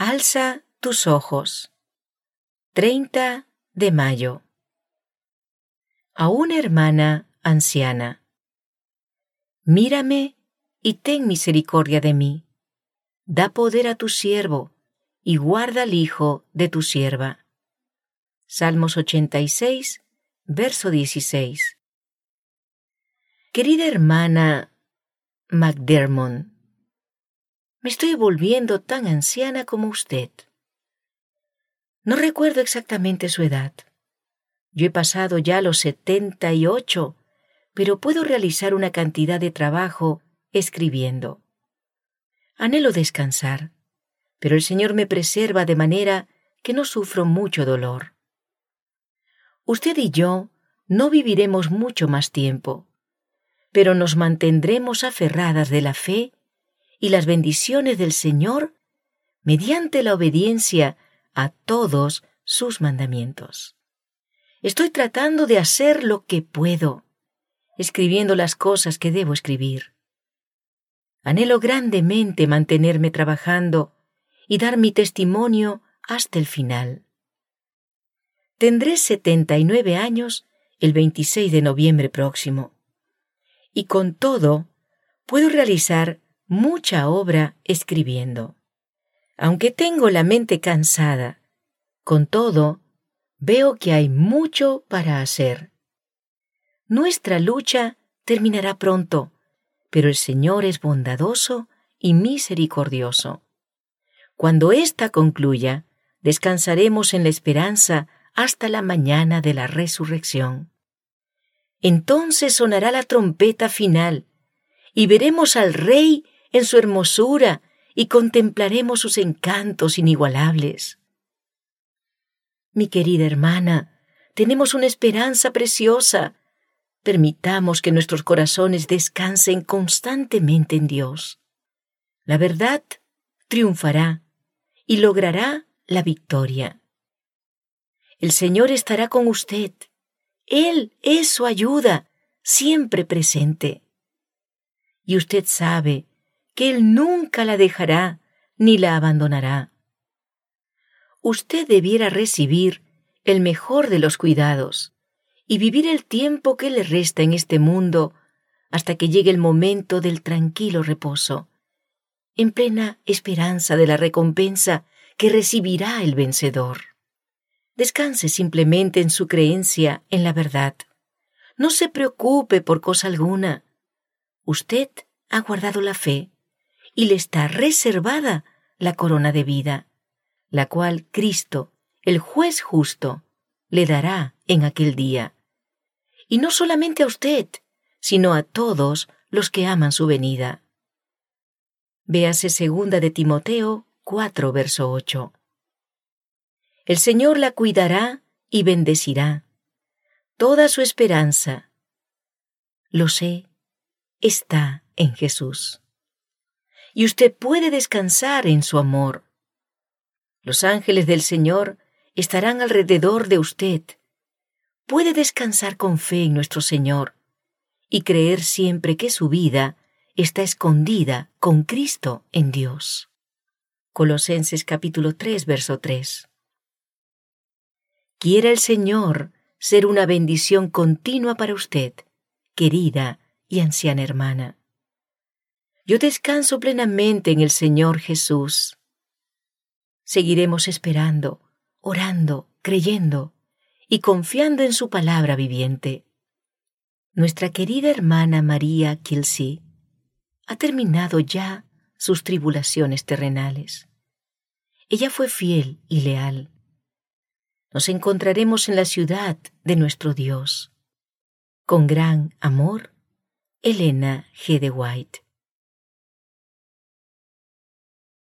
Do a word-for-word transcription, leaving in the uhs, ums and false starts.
Alza tus ojos. treinta de mayo. A una hermana anciana. Mírame y ten misericordia de mí. Da poder a tu siervo y guarda al hijo de tu sierva. Salmos ochenta y seis, verso dieciséis. Querida hermana McDermott, me estoy volviendo tan anciana como usted. No recuerdo exactamente su edad. Yo he pasado ya los setenta y ocho, pero puedo realizar una cantidad de trabajo escribiendo. Anhelo descansar, pero el Señor me preserva de manera que no sufro mucho dolor. Usted y yo no viviremos mucho más tiempo, pero nos mantendremos aferradas de la fe y las bendiciones del Señor mediante la obediencia a todos sus mandamientos. Estoy tratando de hacer lo que puedo, escribiendo las cosas que debo escribir. Anhelo grandemente mantenerme trabajando y dar mi testimonio hasta el final. Tendré setenta y nueve años el veintiséis de noviembre próximo, y con todo puedo realizar mucha obra escribiendo. Aunque tengo la mente cansada, con todo, veo que hay mucho para hacer. Nuestra lucha terminará pronto, pero el Señor es bondadoso y misericordioso. Cuando ésta concluya, descansaremos en la esperanza hasta la mañana de la resurrección. Entonces sonará la trompeta final, y veremos al Rey en su hermosura y contemplaremos sus encantos inigualables. Mi querida hermana, tenemos una esperanza preciosa. Permitamos que nuestros corazones descansen constantemente en Dios. La verdad triunfará y logrará la victoria. El Señor estará con usted. Él es su ayuda, siempre presente. Y usted sabe que Él nunca la dejará ni la abandonará. Usted debiera recibir el mejor de los cuidados y vivir el tiempo que le resta en este mundo hasta que llegue el momento del tranquilo reposo, en plena esperanza de la recompensa que recibirá el vencedor. Descanse simplemente en su creencia en la verdad. No se preocupe por cosa alguna. Usted ha guardado la fe y le está reservada la corona de vida, la cual Cristo, el juez justo, le dará en aquel día. Y no solamente a usted, sino a todos los que aman su venida. Véase segunda de Timoteo cuatro, verso ocho. El Señor la cuidará y bendecirá. Toda su esperanza, lo sé, está en Jesús. Y usted puede descansar en su amor. Los ángeles del Señor estarán alrededor de usted. Puede descansar con fe en nuestro Señor y creer siempre que su vida está escondida con Cristo en Dios. Colosenses capítulo tres, verso tres. Quiera el Señor ser una bendición continua para usted, querida y anciana hermana. Yo descanso plenamente en el Señor Jesús. Seguiremos esperando, orando, creyendo y confiando en su palabra viviente. Nuestra querida hermana María Kelsey ha terminado ya sus tribulaciones terrenales. Ella fue fiel y leal. Nos encontraremos en la ciudad de nuestro Dios. Con gran amor, Elena G. de White.